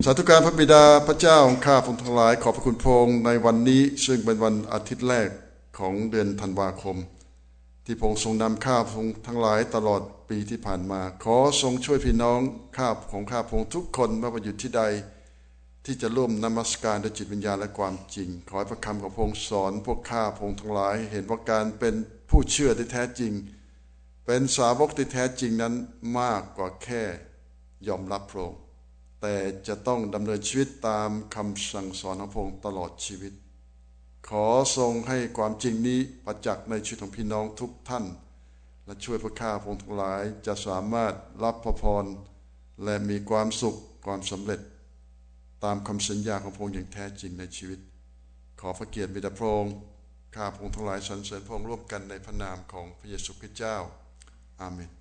าธุการพระบิดาพระเจ้าของข้าพงทั้งหลายขอบพระคุณพระองค์ในวันนี้ซึ่งเป็นวันอาทิตย์แรกของเดือนธันวาคมที่พระองค์ทรงนำข้าพงทั้งหลายตลอดปีที่ผ่านมาขอทรงช่วยพี่น้องข้าของข้าพงทุกคนไม่ว่าอยู่ที่ใดที่จะร่วมนมัสการด้วยจิตวิญญาณและความจริงขอให้พระคำของพระองค์สอนพวกข้าพงทั้งหลายเห็นว่าการเป็นผู้เชื่อที่แท้จริงเป็นสาวกที่แท้จริงนั้นมากกว่าแค่ยอมรับพระองค์แต่จะต้องดำเนินชีวิตตามคำสั่งสอนของพระองค์ตลอดชีวิตขอทรงให้ความจริงนี้ประจักษ์ในชีวิตของพี่น้องทุกท่านและช่วยพระข้าพระองค์ทั้งหลายจะสามารถรับพระพรและมีความสุขความสำเร็จตามคำสัญญาของพระองค์อย่างแท้จริงในชีวิตขอพระเกียรติบิดาพระองค์ข้าพระองค์ทั้งหลายสรรเสริญพระองค์ร่วมกันในพระนามของพระเยซูคริสต์เจ้าอาเมน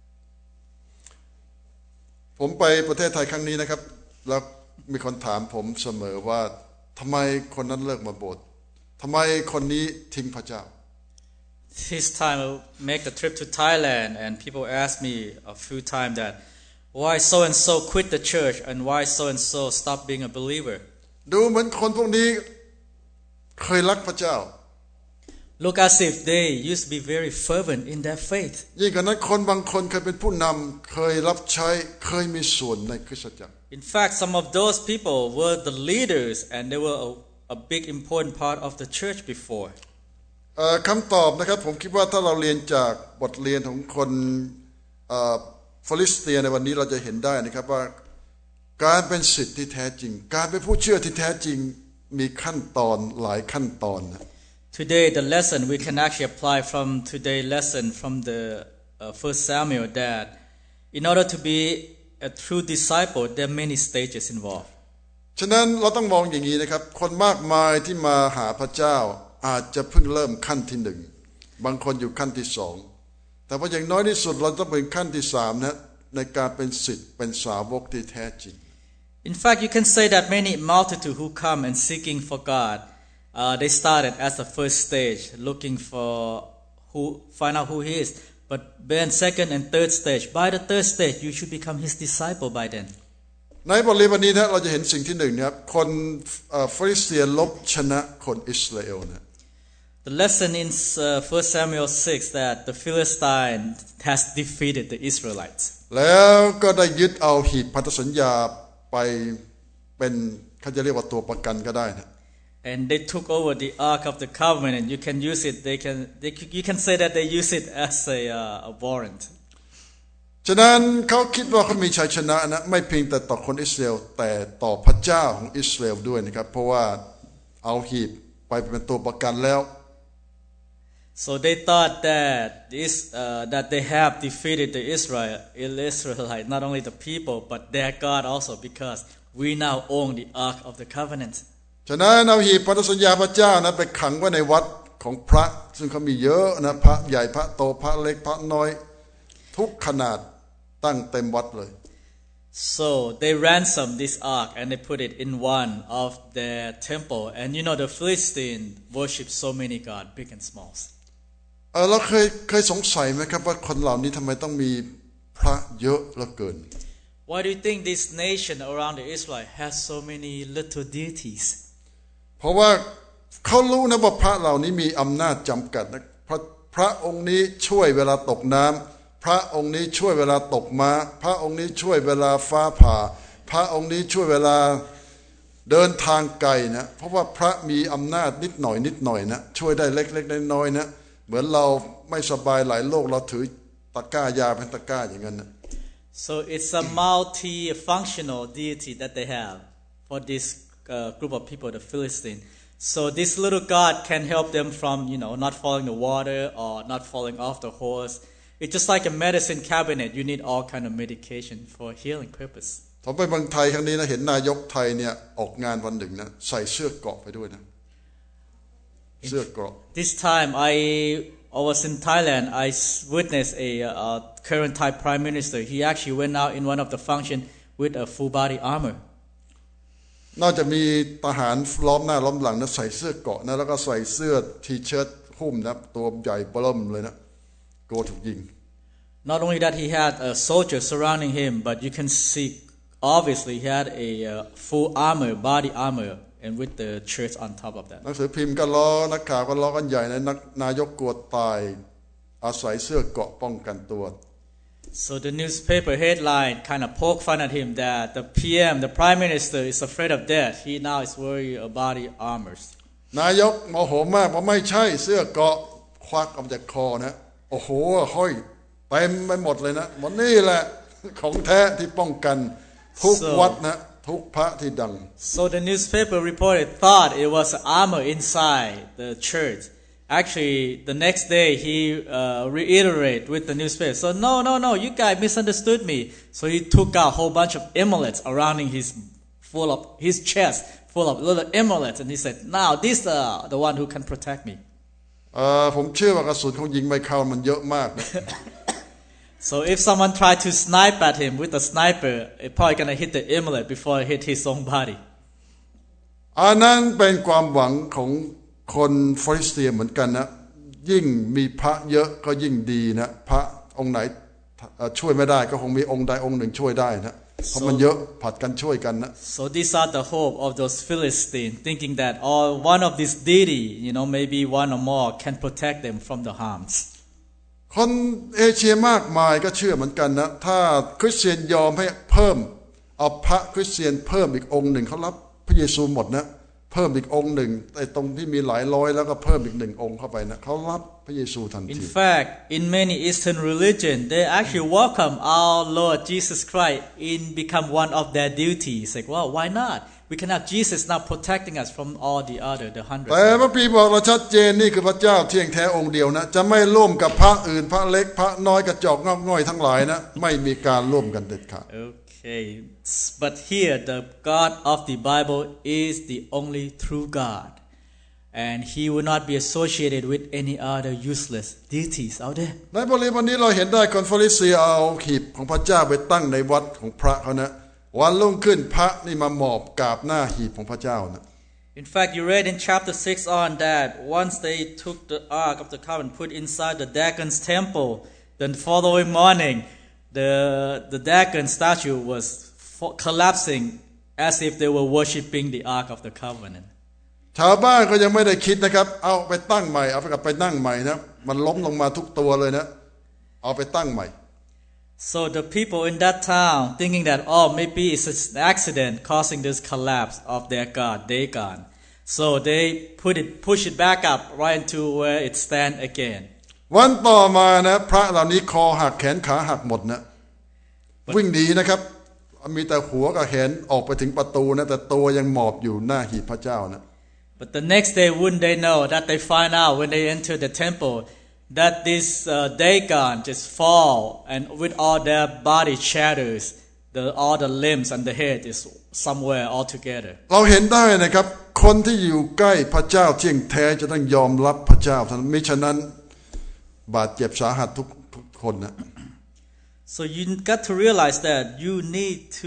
ผมไปประเทศไทยครั้งนี้นะครับแล้วมีคนถามผมเสมอว่าทำไมคนนั้นเลิกมาโบสถ์ทำไมคนนี้ทิ้งพระเจ้า This time I make the trip to Thailand and people ask me a few times that why so and so quit the church and why so and so stop being a believer ดูเหมือนคนพวกนี้เคยรักพระเจ้า Look as if they used to be very fervent in their faith ยิ่งกว่านั้นคนบางคนเคยเป็นผู้นำเคยรับใช้เคยมีส่วนในคริสตจักร In fact some of those people were the leaders and they were a big important part of the church before คำตอบนะครับผมคิดว่าถ้าเราเรียนจากบทเรียนของคนฟิลิสเตียในวันนี้เราจะเห็นได้นะครับว่าการเป็นศิษย์ที่แท้จริงการเป็นผู้เชื่อที่แท้จริงมีขั้นตอนหลายขั้นตอนนะ Today, the lesson we can actually apply from today's lesson from the First Samuel that in order to be a true disciple, there are many stages involved. ฉะนั้นเราต้องมองอย่างนี้นะครับคนมากมายที่มาหาพระเจ้าอาจจะเพิ่งเริ่มขั้นที่หนึ่งบางคนอยู่ขั้นที่สองแต่ว่าอย่างน้อยที่สุดเราต้องเป็นขั้นที่สามนะในการเป็นศิษย์เป็นสาวกที่แท้จริง In fact, you can say that many multitude who come and seeking for God.They started as the first stage, looking for find out who he is. But then second and third stage, by the third stage, you should become his disciple by then. ในบทเรียนวันนี้นะเราจะเห็นสิ่งที่หนึ่งนะครับคนฟิลิสเตียลบชนะคนอิสราเอลนะ The lesson in 1 Samuel 6 that the Philistine has defeated the Israelites. แล้วก็ได้ยึดเอาหีบพันธสัญญาไปเป็นเขาจะเรียกว่าตัวประกันก็ได้นะ And they took over the Ark of the Covenant. You can use it. You can say that they use it as a warrant. ฉะนั้นเขาคิดว่าเขามีชัยชนะนะไม่เพียงแต่ต่อคนอิสราเอลแต่ต่อพระเจ้าของอิสราเอลด้วยนะครับเพราะว่าเอาหีบไปเป็นตัวประกันแล้ว So they thought that they have defeated the Israelites, not only the people but their God also, because we now own the Ark of the Covenant. ฉะนั้นเอาหีบพันธสัญญาพระเจ้านะไปขังไว้ในวัดของพระซึ่งเขามีเยอะนะพระใหญ่พระโตพระเล็กพระน้อยทุกขนาดตั้งเต็มวัดเลย So they ransomed this ark and they put it in one of their temple and you know the Philistines worship so many gods big and small เราเคยสงสัยไหมครับว่าคนเหล่านี้ทำไมต้องมีพระเยอะเหลือเกิน Why do you think this nation around the Israel has so many little deities เพราะว่าเขารู้นะว่าพระเหล่านี้มีอำนาจจำกัดนะพระองค์นี้ช่วยเวลาตกน้ำพระองค์นี้ช่วยเวลาตกม้าพระองค์นี้ช่วยเวลาฟ้าผ่าพระองค์นี้ช่วยเวลาเดินทางไกลนะเพราะว่าพระมีอำนาจนิดหน่อยนะช่วยได้เล็กๆน้อยๆนะเหมือนเราไม่สบายหลายโรคเราถือตะกร้ายาเป็นตะกร้าอย่างนั้นนะ So it's a multi-functional deity that they have for this group of people, the Philistines.So this little God can help them from, not falling in the water or not falling off the horse. It's just like a medicine cabinet. You need all kind of medication for healing purpose. ผมไปเมืองไทยครั้งนี้นะเห็นนายกไทยเนี่ยออกงานวันหนึ่งนะใส่เสื้อเกราะไปด้วยนะเสื้อเกราะ This time I was in Thailand. I witnessed a current Thai Prime Minister. He actually went out in one of the function with a full body armor. นอกจากมีทหารล้อมหน้าล้อมหลังนะใส่เสื้อเกราะนะแล้วก็ใส่เสื้อทีเชิ้ตหุ้มนะตัวใหญ่เบิ่มเลยนะกลัวถูกยิง Not only that he had a soldier surrounding him but you can see obviously he had a full armor, body armor, and with the church on top of that. หนังสือพิมพ์ก็ล้อนักข่าวก็ล้อกันใหญ่ในนายกกลัวตายอาศัยเสื้อเกราะป้องกันตัว So the newspaper headline kind of poke fun at him that the PM, the Prime Minister, is afraid of death. He now is wearing a body armor. นายกโมโหมากเพราะไม่ใช่เสื้อเกราะควักออกจากคอนะโอ้โหห้อยเต็มไปหมดเลยนะหมดนี่แหละของแท้ที่ป้องกันทุกวัดนะทุกพระที่ดัง So the newspaper reporter thought it was armor inside the church. Actually, the next day he reiterated with the newspaper. So no, you guys misunderstood me. So he took out a whole bunch of amulets surrounding his chest, full of little amulets, and he said, "Now this the one who can protect me." ผมเชื่อว่ากระสุนเขายิงไม่เข้ามันเยอะมากนะ So if someone tried to snipe at him with a sniper, it's probably gonna hit the amulet before it hit his own body. อันนั้นเป็นความหวังของคนฟริสเตียเหมือนกันนะยิ่งมีพระเยอะก็ยิ่งดีนะพระองค์ไหนช่วยไม่ได้ก็คงมีองค์ใดองค์หนึ่งช่วยได้นะเพราะมันเยอะผัดกันช่วยกันนะ So these are the hope of those Philistines, thinking that one of these deity, maybe one or more, can protect them from the harms. คนเอเชียมากมายก็เชื่อเหมือนกันนะถ้าคริสเตียนยอมให้เพิ่มเอาพระคริสเตียนเพิ่มอีกองค์หนึ่งเขารับพระเยซูหมดนะเพิ่มอีกองค์หนึ่งแต่ตรงที่มีหลายร้อยแล้วก็เพิ่มอีกหนึ่งองค์เข้าไปนะเขารับพระเยซูทันที In fact, in many Eastern religion, they actually welcome our Lord Jesus Christ in become one of their duties. Like, well, why not? We can have Jesus now protecting us from all the other, the hundreds. แต่พระปีบอกเราชัดเจนนี่คือพระเจ้าเที่ยงแท้องค์เดียวนะจะไม่ร่วมกับพระอื่นพระเล็กพระน้อยกระจอกงอกง่อยทั้งหลายนะไม่มีการร่วมกันเด็ดขาด Okay, but here the God of the Bible is the only true God, and He will not be associated with any other useless deities out there. ในบริบทนี้เราเห็นได้คนฟาริสีเอาหีบของพระเจ้าไปตั้งในวัดของพระเขานะวันรุ่งขึ้นพระนี่มาหมอบกราบหน้าหีบของพระเจ้านะ In fact, you read in chapter 6 on that once they took the Ark of the Covenant, put inside the Dagon's temple, then the following morning, the Dagon statue was collapsing as if they were worshipping the Ark of the Covenant. ชาวบ้านก็ยังไม่ได้คิดนะครับเอาไปตั้งใหม่เอาไปกลับไปนั่งใหม่นะมันล้มลงมาทุกตัวเลยนะเอาไปตั้งใหม่ So the people in that town thinking that maybe it's an accident causing this collapse of their god Dagon. So they push it back up right into where it stand again. วันต่อมานะพระเหล่านี้คอหักแขนขาหักหมดนะวิ่งหนีนะครับมีแต่หัวกับแขนออกไปถึงประตูนะแต่ตัวยังหมอบอยู่หน้าหีบพระเจ้านะ But the next day wouldn't they know that they find out when they enter the temple that this Dagon just fall and with all their body shatters, all the limbs and the head is somewhere all together. เราเห็นได้นะครับคนที่อยู่ใกล้พระเจ้าเที่ยงแท้จะต้องยอมรับพระเจ้าท่านมิฉะนั้นบาดเจ็บสาหัสทุกคนนะ So you got to realize that you need to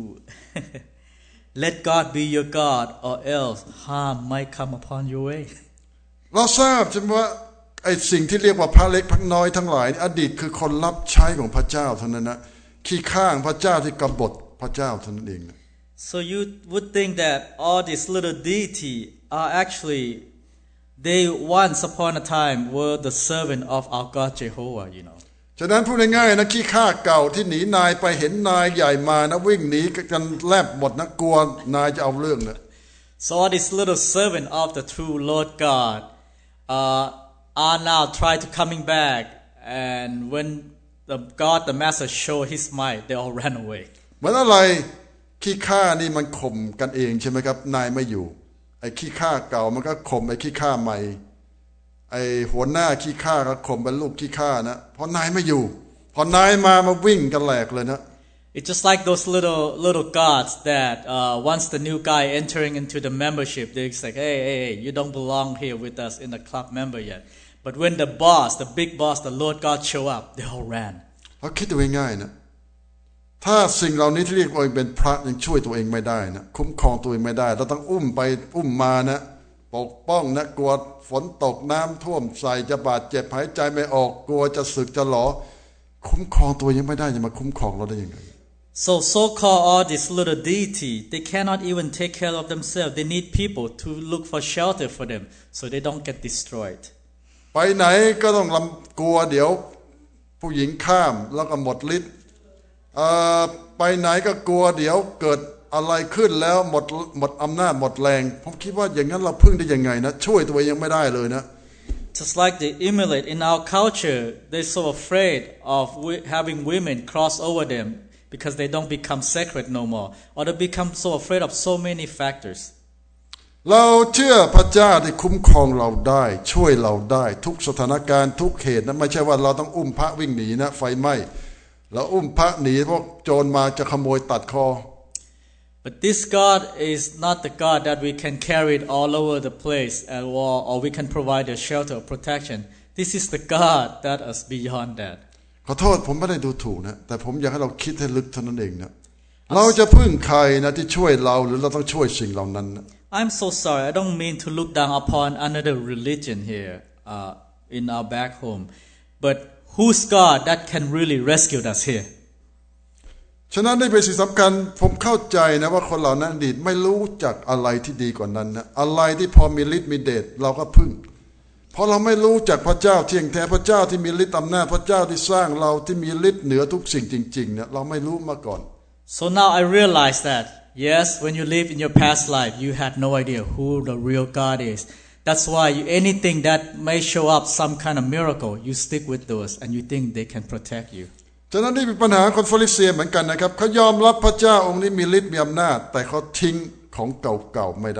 let God be your God or else harm might come upon your way. เราทราบใช่ไหมว่าไอ้สิ่งที่เรียกว่าพระเล็กพระน้อยทั้งหลายอดีตคือคนรับใช้ของพระเจ้าเท่านั้นนะขี้ข้างพระเจ้าที่กบฏพระเจ้าเท่านั้นเอง So you would think that all these little deity are actually they once upon a time were the servant of our God Jehovah, ฉะนั้นพูดง่ายๆนะขี้ข้าเก่าที่หนีนายไปเห็นนายใหญ่มานะวิ่งหนีกันแลบหมดนะกลัวนายจะเอาเรื่องนะ So all these little servant of the true Lord God are now trying to coming back, and when the Master show His might, they all ran away. เหมือนอะไรขี้ข้านี่มันข่มกันเองใช่ไหมครับนายไม่อยู่ไอ้ขี้ข้าเก่ามันก็ข่มไอ้ขี้ข้าใหม่ไอ้หัวหน้าขี้ข้าก็ข่มเป็นลูกขี้ข้านะพอนายไม่อยู่พอนายมาวิ่งกันแหลกเลยนะ It's just like those little gods that once the new guy entering into the membership, they're like, hey, you don't belong here with us in the club member yet. But when the big boss, the Lord God show up, they all ran. เราคิดดูง่ายๆนะถ้าสิ่งเหล่านี้ที่เรียกว่าเป็นพระยังช่วยตัวเองไม่ได้นะคุ้มครองตัวเองไม่ได้เราต้องอุ้มไปอุ้มมานะปกป้องนะกลัวฝนตกน้ำท่วมใส่จะบาดเจ็บหายใจไม่ออกกลัวจะสึกจะหลอคุ้มครองตัวยังไม่ได้จะมาคุ้มครองเราได้ยังไง So-called all this little deity, they cannot even take care of themselves. They need people to look for shelter for them so they don't get destroyed. ไปไหนก็ต้องกลัวเดี๋ยวผู้หญิงข้ามแล้วก็หมดฤทธิ์ไปไหนก็กลัวเดี๋ยวเกิดอะไรขึ้นแล้วหมดอำนาจหมดแรงผมคิดว่าอย่างนั้นเราพึ่งได้ยังไงนะช่วยตัวเองยังไม่ได้เลยนะ Just like they emulate in our culture, they're so afraid of having women cross over them because they don't become sacred no more, or they become so afraid of so many factors. เราเชื่อพระเจ้าที่คุ้มครองเราได้ช่วยเราได้ทุกสถานการณ์ทุกเหตุนะไม่ใช่ว่าเราต้องอุ้มพระวิ่งหนีนะไฟไหม้เราอุ้มพระหนีเพราะโจรมาจะขโมยตัดคอ But this God is not the God that we can carry it all over the place or we can provide a shelter or protection. This is the God that is beyond that. ขอโทษผมไม่ได้ดูถูกนะแต่ผมอยากให้เราคิดให้ลึกเท่านั้นเองนะเราจะพึ่งใครนะที่ช่วยเราหรือเราต้องช่วยสิ่งเหล่านั้นนะ I'm so sorry. I don't mean to look down upon another religion here in our back home. But who's God that can really rescue us here? ฉะนั้นนี่เป็นสิ่งสำคัญผมเข้าใจนะว่าคนเหล่านั้นอดีตไม่รู้จักอะไรที่ดีกว่านั้นนะอะไรที่พอมีฤทธิ์มีเดชเราก็พึ่งเพราะเราไม่รู้จักพระเจ้าเที่ยงแท้พระเจ้าที่มีฤทธิ์อำนาจพระเจ้าที่สร้างเราที่มีฤทธิ์เหนือทุกสิ่งจริงๆเนี่ยเราไม่รู้มาก่อน So now I realize that yes, when you live in your past life, you had no idea who the real God is. That's why anything that may show up some kind of miracle, you stick with those and you think they can protect you. ฉะนั้นนี่เป็นปัญหาคนฟาริเซียเหมือนกันนะครับเขายอมรับพระเจ้าองค์นี้มีฤทธิ์มีอำนาจแต่เขาทิ้งของเก่าๆไม่ได้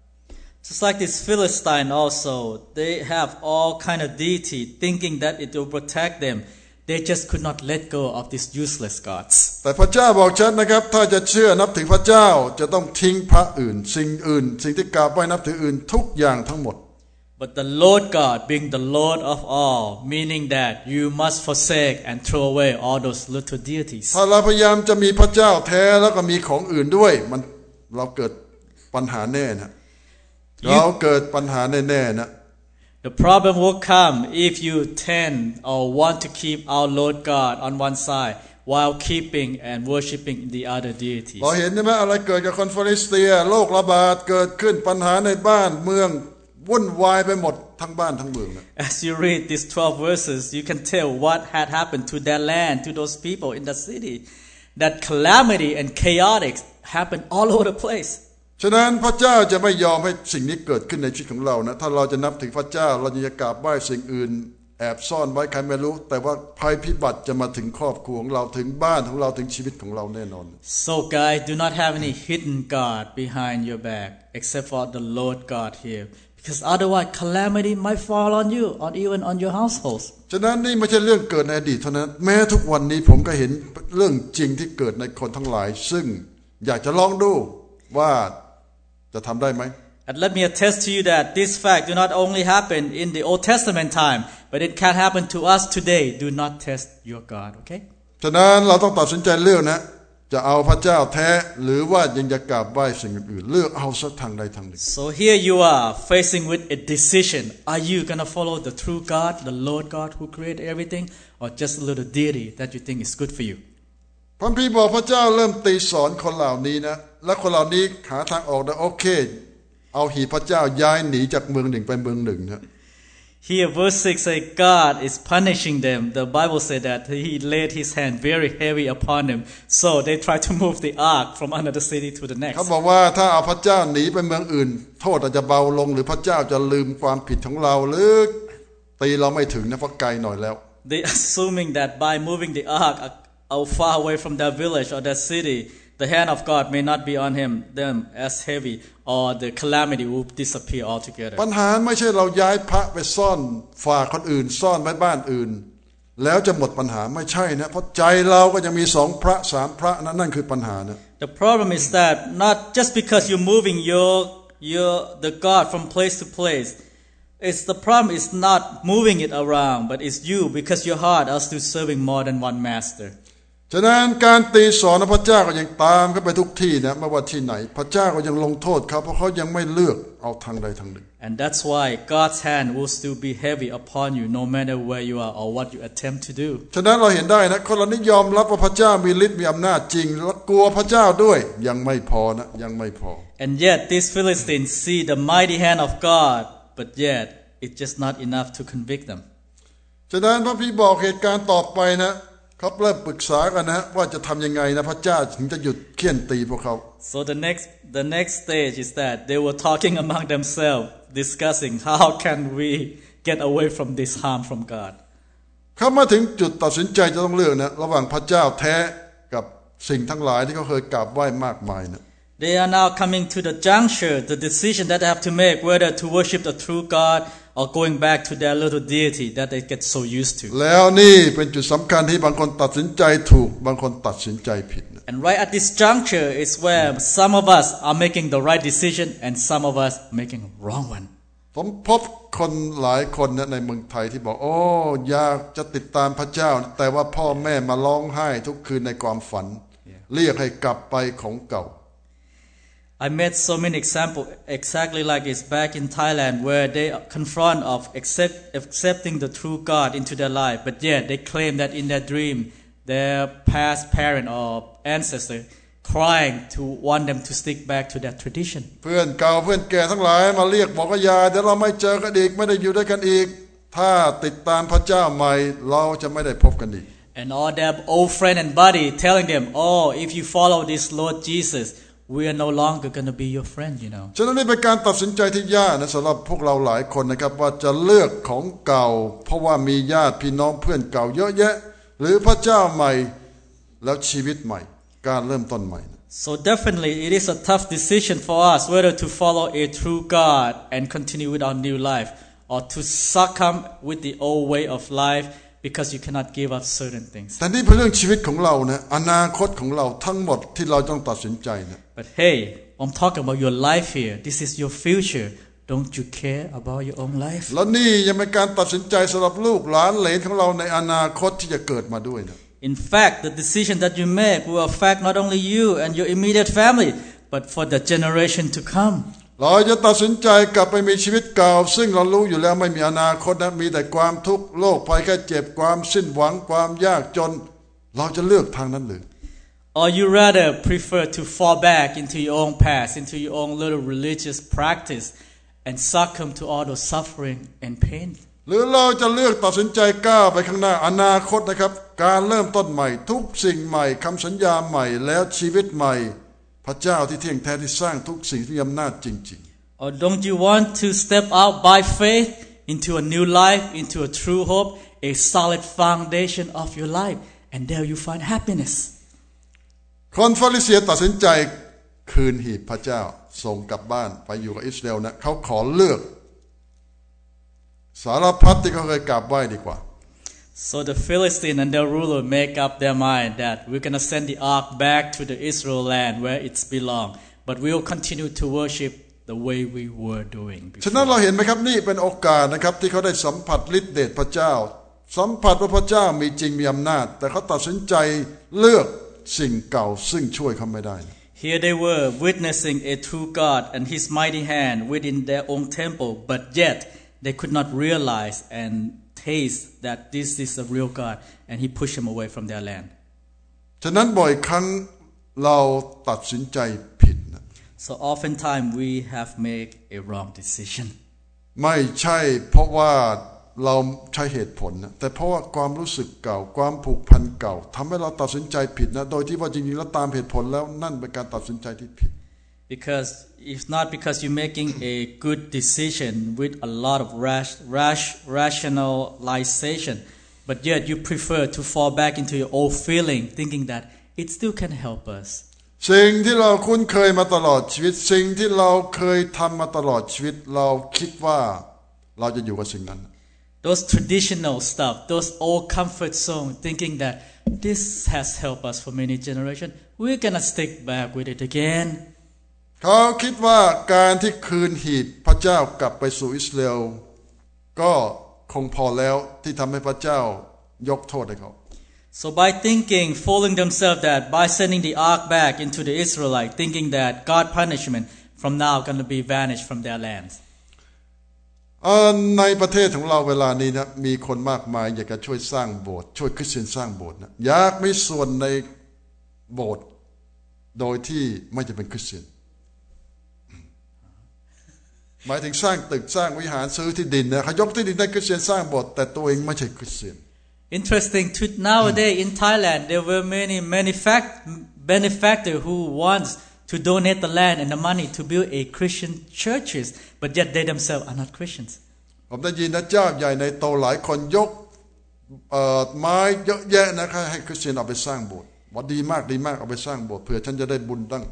Just like this Philistine also, they have all kind of deity thinking that it will protect them. They just could not let go of these useless gods. แต่พระเจ้าบอกชัดนะครับถ้าจะเชื่อนับถือพระเจ้าจะต้องทิ้งพระอื่นสิ่งที่กราบไหว้นับถืออื่นทุกอย่างทั้งหมด But the Lord God being the Lord of all, meaning that you must forsake and throw away all those little deities. ถ้าเราพยายามจะมีพระเจ้าแท้แล้วก็มีของอื่นด้วยเราเกิดปัญหาแน่นะเราเกิดปัญหาแน่ๆนะ The problem will come if you tend or want to keep our Lord God on one side while keeping and worshiping the other deities. เราเห็นใช่ไหมอะไรเกิดกับคนฟาริเซียโรคระบาดเกิดขึ้นปัญหาในบ้านเมืองวุ่นวายไปหมดทั้งบ้านทั้งเมือง As you read these 12 verses, you can tell what had happened to their land, to those people in the city. That calamity and chaotic happened all over the place. ฉะนั้นพระเจ้าจะไม่ยอมให้สิ่งนี้เกิดขึ้นในชีวิตของเรานะถ้าเราจะนับถือพระเจ้าเราจะกราบไหว้สิ่งอื่นแอบซ่อนไว้ใครไม่รู้แต่ว่าภัยพิบัติจะมาถึงครอบครัวของเราถึงบ้านของเราถึงชีวิตของเราแน่นอน So guys, do not have any hidden God behind your back except for the Lord God here, because otherwise calamity might fall on you or even on your households. ฉะนั้นนี่ไม่ใช่เรื่องเกิดในอดีตเท่านั้นแม้ทุกวันนี้ผมก็เห็นเรื่องจริงที่เกิดในคนทั้งหลายซึ่งอยากจะลองดูว่าจะทำได้ไหม And let me attest to you that this fact do not only happen in the Old Testament time, but it can happen to us today. Do not test your God, okay? ฉะนั้นเราต้องตัดสินใจเลือกนะจะเอาพระเจ้าแท้หรือว่ายังจะกราบไหว้สิ่งอื่นเลือกเอาสักทางใดทางหนึ่ง So here you are facing with a decision. Are you going to follow the true God, the Lord God who created everything, or just a little deity that you think is good for you? พระคัมภีร์บอกพระเจ้าเริ่มตีสอนคนเหล่านี้นะและคนเหล่านี้หาทางออกได้โอเคเอาหีบพระเจ้าย้ายหนีจากเมืองหนึ่งไปเมืองหนึ่งนะ Here verse 6 says God is punishing them. The Bible said that he laid his hand very heavy upon them. So they try to move the ark from another city to the next. เขาบอกว่าถ้าเอาพระเจ้าหนีไปเมืองอื่นโทษอาจจะเบาลงหรือพระเจ้าจะลืมความผิดของเราหรือตีเราไม่ถึงนะเพราะไกลหน่อยแล้ว They assuming that by moving the ark far away from their village or their city, the hand of God may not be on them as heavy, or the calamity will disappear altogether. ปัญหาไม่ใช่เราย้ายพระไปซ่อนฝากคนอื่นซ่อนไว้บ้านอื่นแล้วจะหมดปัญหาไม่ใช่นะเพราะใจเราก็ยังมี2 พระ 3 พระนั่นคือปัญหานะ The problem is that not just because you're moving the God from place to place, it's the problem is not moving it around, but it's you because your heart are still serving more than one master. ฉะนั้นการตีสอนพระเจ้าก็ยังตามเข้าไปทุกที่นะไม่ว่าที่ไหนพระเจ้าก็ยังลงโทษเขาเพราะเขายังไม่เลือกเอาทางใดทางหนึ่ง And that's why God's hand will still be heavy upon you no matter where you are or what you attempt to do. ฉะนั้นเราเห็นได้นะคนเรานี่ยอมรับว่าพระเจ้ามีฤทธิ์มีอำนาจจริงและกลัวพระเจ้าด้วยยังไม่พอนะยังไม่พอ And yet these Philistines see the mighty hand of God, but yet it's just not enough to convict them. ฉะนั้นพระพี่บอกเหตุการณ์ต่อไปนะเขาเริ่มปรึกษากันนะว่าจะทำยังไงนะพระเจ้าถึงจะหยุดเฆี่ยนตีพวกเขา So the next stage is that they were talking among themselves, discussing how can we get away from this harm from God. เขามาถึงจุดตัดสินใจจะต้องเลือกนะระหว่างพระเจ้าแท้กับสิ่งทั้งหลายที่เขาเคยกราบไหว้มากมายนะ They are now coming to the juncture, the decision that they have to make whether to worship the true God or going back to their little deity that they get so used to. แล้วนี่เป็นจุดสำคัญที่บางคนตัดสินใจถูกบางคนตัดสินใจผิดนะ And right at this juncture is where some of us are making the right decision and some of us making a wrong one. ผมพบคนหลายคนนะในเมืองไทยที่บอกโอ้อยากจะติดตามพระเจ้าแต่ว่าพ่อแม่มาร้องไห้ทุกคืนในความฝันเรียกให้กลับไปของเก่า I met so many examples exactly like this back in Thailand where they confront of accepting the true God into their life, but yet they claim that in their dream their past parent or ancestor crying to want them to stick back to that tradition. เพื่อนเก่าเพื่อนแก่ทั้งหลายมาเรียกบอกว่าอย่าเดี๋ยวเราไม่เจอกันอีกไม่ได้อยู่ด้วยกันอีกถ้าติดตามพระเจ้าใหม่เราจะไม่ได้พบกันอีก And all their old friend and buddy telling them, "Oh, if you follow this Lord Jesus,We are no longer going to be your friend, you know. ฉะนั้นนี่เป็นการตัดสินใจที่ยากนะสำหรับพวกเราหลายคนนะครับว่าจะเลือกของเก่าเพราะว่ามีญาติพี่น้องเพื่อนเก่าเยอะแยะหรือพระเจ้าใหม่แล้วชีวิตใหม่การเริ่มต้นใหม่ So definitely it is a tough decision for us whether to follow a true God and continue with our new life or to succumb with the old way of life.Because you cannot give up certain things. แต่นี่เป็นเรื่องชีวิตของเรานะอนาคตของเราทั้งหมดที่เราต้องตัดสินใจนะ But hey, I'm talking about your life here. This is your future. Don't you care about your own life? แล้วนี่ยังเป็นการตัดสินใจสำหรับลูกหลานเหลนของเราในอนาคตที่จะเกิดมาด้วยนะ In fact, the decision that you make will affect not only you and your immediate family, but for the generation to come. เราจะตัดสินใจกลับไปมีชีวิตเก่าซึ่งเรารู้อยู่แล้วไม่มีอนาคตนะมีแต่ความทุกข์โรคภัยแค่เจ็บความสิ้นหวังความยากจนเราจะเลือกทางนั้นหรือ Or you rather prefer to fall back into your own past, into your own little religious practice and succumb to all the suffering and pain? หรือเราจะเลือกตัดสินใจก้าวไปข้างหน้าอนาคตนะครับการเริ่มต้นใหม่ทุกสิ่งใหม่คำสัญญาใหม่แล้วชีวิตใหม่พระเจ้าที่เที่ยงแท้ที่สร้างทุกสิ่งที่มีอำนาจจริงๆ Or don't you want to step out by faith into a new life, into a true hope, a solid foundation of your life, and there you find happiness? คนฟาริเสียตัดสินใจคืนหีบพระเจ้าส่งกลับบ้านไปอยู่กับอิสราเอลนะเขาขอเลือกสารพัดที่เขาเคยกราบไหว้ดีกว่า So the Philistine and their ruler make up their mind that we're going to send the ark back to the Israel land where it's belong, but we will continue to worship the way we were doing before. ฉะนั้นเราเห็นไหมครับนี่เป็นโอกาสนะครับที่เขาได้สัมผัสฤทธิ์เดชพระเจ้าสัมผัสว่าพระเจ้ามีจริงมีอำนาจแต่เขาตัดสินใจเลือกสิ่งเก่าซึ่งช่วยเขาไม่ได้ Here they were witnessing a true God and His mighty hand within their own temple, but yet they could not realize and taste that this is a real God, and He pushed them away from their land. ฉะนั้นบ่อยครั้งเราตัดสินใจผิดนะ So oftentimes we have made a wrong decision. ไม่ใช่เพราะว่าเราใช้เหตุผลนะแต่เพราะว่าความรู้สึกเก่าความผูกพันเก่าทำให้เราตัดสินใจผิดนะโดยที่ว่าจริงๆแล้วตามเหตุผลแล้วนั่นเป็นการตัดสินใจที่ผิด Because it's not because you're making a good decision with a lot of rationalization, but yet you prefer to fall back into your old feeling, thinking that it still can help us. สิ่งที่เราคุ้นเคยมาตลอดชีวิตสิ่งที่เราเคยทำมาตลอดชีวิตเราคิดว่าเราจะอยู่กับสิ่งนั้น Those traditional stuff, those old comfort zone, thinking that this has helped us for many generations, we're gonna stick back with it again. เขาคิดว่าการที่คืนหีบพระเจ้ากลับไปสู่อิสราเอลก็คงพอแล้วที่ทำให้พระเจ้ายกโทษให้เขา So by thinking, fooling themselves that by sending the ark back into the Israelite, thinking that God punishment from now going to be vanished from their lands. ในประเทศของเราเวลานี้นะมีคนมากมายอยากจะช่วยสร้างโบสถ์ช่วยคริสเตียนสร้างโบสถ์นะอยากมีส่วนในโบสถ์โดยที่ไม่จะเป็นคริสเตียนหมายถึงสร้างตึกสร้างวิหารซื้อที่ดินนะเขายกที่ดินให้คริสเตียนสร้างโบสถ์แต่ตัวเองไม่ใช่คริสเตียน Interesting. Nowadays in Thailand, there were many benefactors who wants to donate the land and the money to build a Christian churches, but yet they themselves are not Christians. ผมได้ยินนะเจ้าใหญ่ในโตหลายคนยกไม้เยอะแยะนะครับให้คริสเตียนเอาไปสร้างโบสถ์ว่าดีมากเอาไปสร้างโบสถ์เพื่อฉันจะได้บุญตั้ง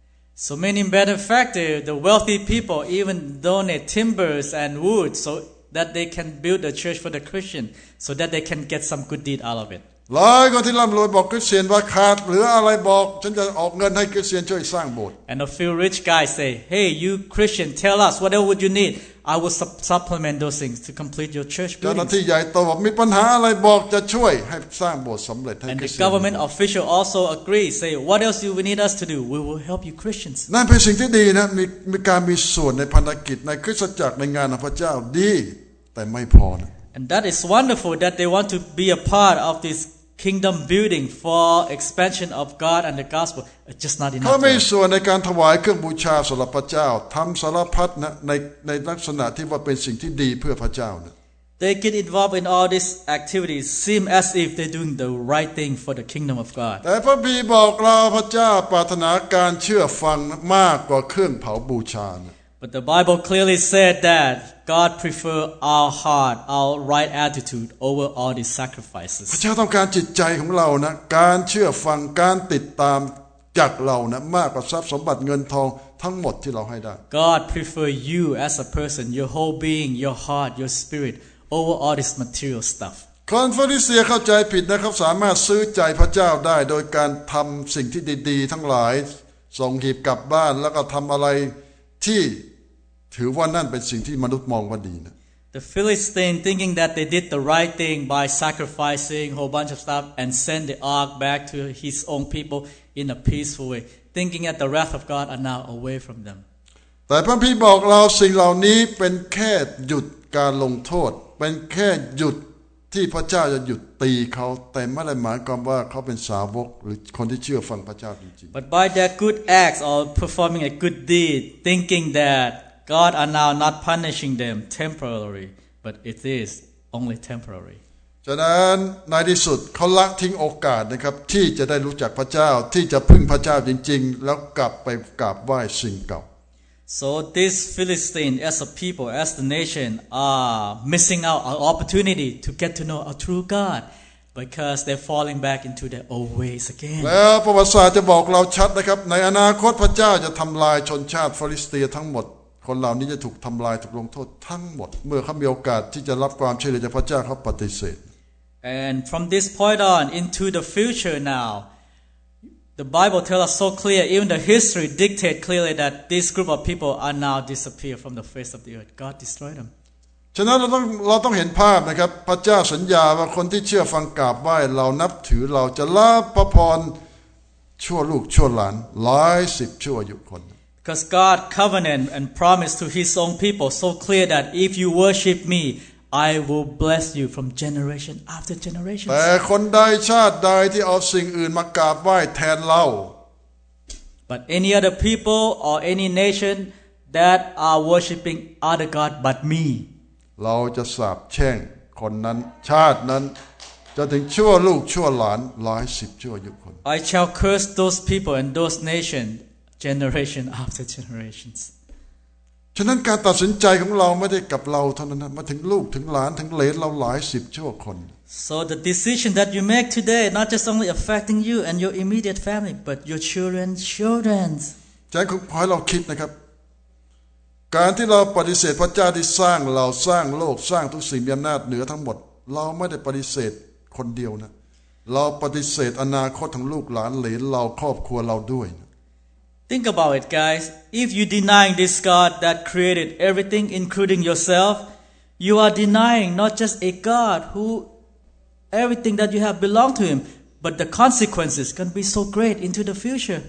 So many benefactors, the wealthy people even donate timbers and wood so that they can build a church for the Christian, so that they can get some good deed out of it. หลายคนที่ร่ำรวยบอกคริสเตียนว่าขาดเหลืออะไรบอกฉันจะออกเงินให้คริสเตียนช่วยสร้างโบสถ์ And a few rich guys say, "Hey, you Christian, tell us whatever would you need. I will supplement those things to complete your church เจ้าหน้า building." ที่ใหญ่โตบอกมีปัญหาอะไรบอกจะช่วยให้สร้างโบสถ์สำเร็จให้ And คริ the สเตียน government official also agree, say, "What else you need us to do? We will help you Christians." นั่นเป็นสิ่งที่ดีนะมีการมีส่วนในพันธกิจในคริสตจักรในงานของพระเจ้าดีแต่ไม่พอนะ And that is wonderful that they want to be a part of this kingdom building for expansion of God and the gospel. It's just not เขา enough. ไม่ส่วนในการถวายเครื่องบูชาสำหรับพระเจ้าทำสารพัดนะในลักษณะที่ว่าเป็นสิ่งที่ดีเพื่อพระเจ้านะ They get involved in all these activities, seem as if they're doing the right thing for the kingdom of God. แต่พระบีบอกเราพระเจ้าปรารถนาการเชื่อฟังมากกว่าเครื่องเผาบูชานะ But the Bible clearly said that God prefers our heart, our right attitude over all these พระ sacrifices. เจ้าต้องการจิตใจของเรานะการเชื่อฟังการติดตามจากเรานะมากกว่าทรัพย์สมบัติเงินทองทั้งหมดที่เราให้ได้ God prefers you as a person, your whole being, your heart, your spirit, over all this material stuff. คนฟาริสีเข้าใจผิดนะครับสามารถซื้อใจพระเจ้าได้โดยการทำสิ่งที่ดีๆทั้งหลายส่งหีบกลับบ้านแล้วก็ทำอะไรที่ถือว่านั่นเป็นสิ่งที่มนุษย์มองว่าดีนะ The Philistine thinking that they did the right thing by sacrificing a whole bunch of stuff and send the ark back to his own people in a peaceful way, thinking that the wrath of God are now away from them. แต่พระพี่บอกเราสิ่งเหล่านี้เป็นแค่หยุดการลงโทษเป็นแค่หยุดที่พระเจ้าจะหยุดตีเขาแต่ไม่ได้หมายความว่าเขาเป็นสาวกหรือคนที่เชื่อฟังพระเจ้าจริงๆ But by their good acts or performing a good deed, thinking that God are now not punishing them temporarily, but it is only temporary. ฉะนั้นในที่สุดเขาละทิ้งโอกาสนะครับที่จะได้รู้จักพระเจ้าที่จะพึ่งพระเจ้าจริงๆแล้วกลับไปกราบไหว้สิ่งเก่า So this Philistine as a people, as the nation, are missing out an opportunity to get to know a true God because they're falling back into their old ways again. แล้วประวัติศาสตร์จะบอกเราชัดนะครับในอนาคตพระเจ้าจะทำลายชนชาติฟิลิสเตียทั้งหมดคนเหล่านี้จะถูกทำลายถูกลงโทษทั้งหมดเมื่อเขามีโอกาสที่จะรับความช่วยเหลือจากพระเจ้าเขาปฏิเสธ And from this point on into the future now, the Bible tells us so clear, even the history dictates clearly that this group of people are now disappear from the face of the earth. God destroyed them. ฉะนั้นเราต้องเห็นภาพนะครับพระเจ้าสัญญาว่าคนที่เชื่อฟังกราบไหว้เรานับถือเราจะรับพระพรชั่วลูกชั่วหลานหลายสิบชั่วอายุคน Because God covenant and promised to His own people so clear that if you worship me, I will bless you from generation after generation. แต่คนใดชาติใดที่เอาสิ่งอื่นมากราบไหว้แทนเรา But any other people or any nation that are worshiping other God but me, เราจะสาปแช่งคนนั้นชาตินั้นจะถึงชั่วลูกชั่วหลานหลายสิบชั่วอายุคน I shall curse those people and those nations generation after generations. ฉะนั้นการตัดสินใจของเราไม่ได้กับเราเท่านั้นนะมาถึงลูกถึงหลานถึงเหลนเราหลายสิบชั่วคน So the decision that you make today not just only affecting you and your immediate family, but your children's children. ฉะนั้นขอให้เราคิดนะครับการที่เราปฏิเสธพระเจ้าที่สร้างเราสร้างโลกสร้างทุกสิ่งมีอำนาจเหนือทั้งหมดเราไม่ได้ปฏิเสธคนเดียวนะเราปฏิเสธอนาคตของลูกหลานเหลนเราครอบครัวเราด้วย Think about it, guys. If you denying this God that created everything, including yourself, you are denying not just a God who everything that you have belong to Him. But the consequences can be so great into the future.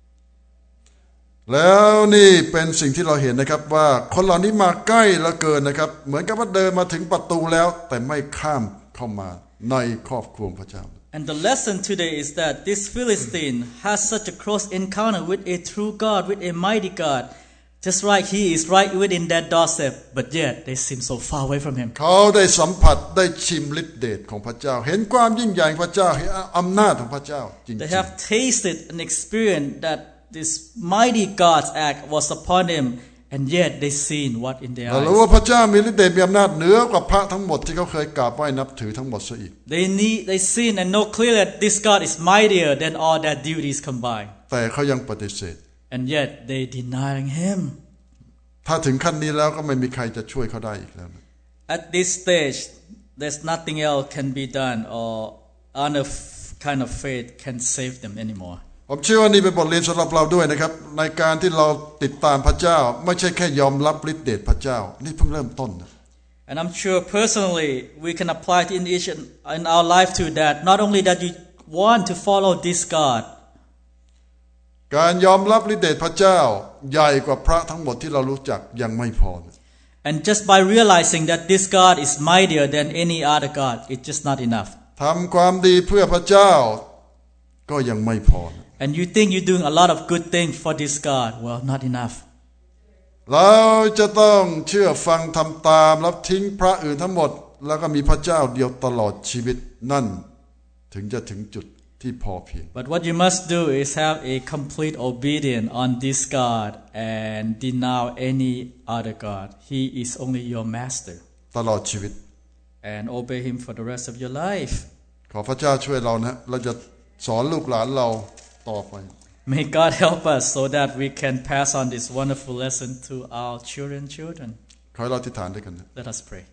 แล้วนี่เป็นสิ่งที่เราเห็นนะครับว่าคนเหล่านี้มาใกล้เหลือเกินนะครับเหมือนกับว่าเดินมาถึงประตูแล้วแต่ไม่ข้ามเข้ามาในครอบครัวพระเจ้า And the lesson today is that this Philistine has such a close encounter with a true God, with a mighty God, just like he is right within that doorstep, but yet they seem so far away from him. เขาได้สัมผัสได้ชิมฤทธิ์เดชของพระเจ้าเห็นความยิ่งใหญ่ของพระเจ้าเห็นอำนาจของพระเจ้าจริงๆ They have tasted and experienced that this mighty God's act was upon him, and yet they seen what in their เรารู้ eyes. ว่าพระเจ้ามีฤทธิ์เดชมีอำนาจเหนือกว่าพระทั้งหมดที่เขาเคยกราบไหว้นับถือทั้งหมดซะอีก They seen and know clearly that this God is mightier than all their duties combined. แต่เขายังปฏิเสธ And yet they denying him. ถ้าถึงขั้นนี้แล้วก็ไม่มีใครจะช่วยเขาได้อีกแล้ว At this stage, there's nothing else can be done, or other kind of faith can save them anymore. ผมเชื่อว่านี่เป็นบทเรียนสำหรับเราด้วยนะครับในการที่เราติดตามพระเจ้าไม่ใช่แค่ยอมรับฤทธิ์เดชพระเจ้านี่เพิ่งเริ่มต้นนะ And I'm sure personally we can apply it in our life too, that not only that you want to follow this God, การยอมรับฤทธิ์เดชพระเจ้าใหญ่กว่าพระทั้งหมดที่เรารู้จักยังไม่พอ and just by realizing that this God is mightier than any other God, it's just not enough. ทำความดีเพื่อพระเจ้าก็ยังไม่พอ And you think you're doing a lot of good things for this God, well, not enough. เราจะต้องเชื่อฟังทำตามแล้วทิ้งพระอื่นทั้งหมดแล้วก็มีพระเจ้าเดียวตลอดชีวิตนั่นถึงจะถึงจุดที่พอเพียง But what you must do is have a complete obedience on this God and deny any other God. He is only your master. ตลอดชีวิต And obey Him for the rest of your life. ขอพระเจ้าช่วยเรานะเราจะสอนลูกหลานเราต่อไป May God help us so that we can pass on this wonderful lesson to our children. ขอให้เราอธิษฐานด้วยกันนะ Let us pray.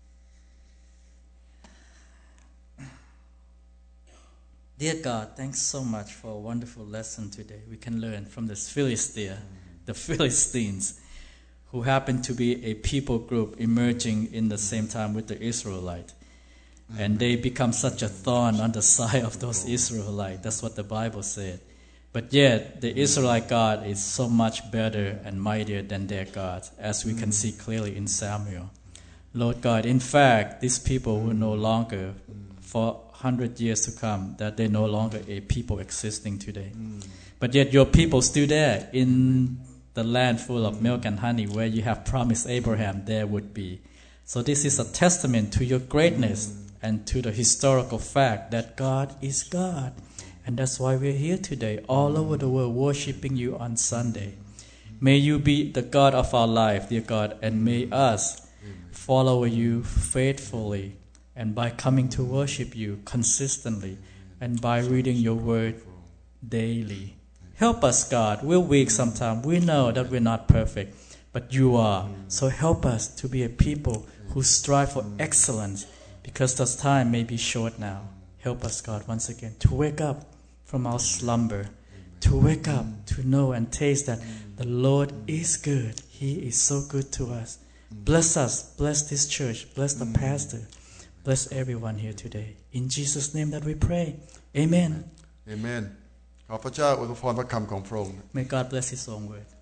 Dear God, thanks so much for a wonderful lesson today. We can learn from this the Philistines, who happen to be a people group emerging in the same time with the Israelites. And they become such a thorn on the side of those Israelites. That's what the Bible said. But yet, the Israelite God is so much better and mightier than their God, as we can see clearly in Samuel. Lord God, in fact, these people will no longer, for 100 years to come, that they're no longer a people existing today. But yet your people still there in the land full of milk and honey, where you have promised Abraham there would be. So this is a testament to your greatness and to the historical fact that God is God. And that's why we're here today, all over the world, worshiping you on Sunday. May you be the God of our life, dear God, and may us follow you faithfully, and by coming to worship you consistently, and by reading your word daily. Help us, God. We're weak sometimes. We know that we're not perfect, but you are. So help us to be a people who strive for excellence, because this time may be short now. Help us, God, once again, to wake up from our slumber, to wake up, to know and taste that the Lord is good. He is so good to us. Bless us, bless this church, bless the pastor, bless everyone here today. In Jesus' name that we pray. Amen. Amen. ขอพระเจ้าอวยพรพระคำของพระองค์ May God bless His own word.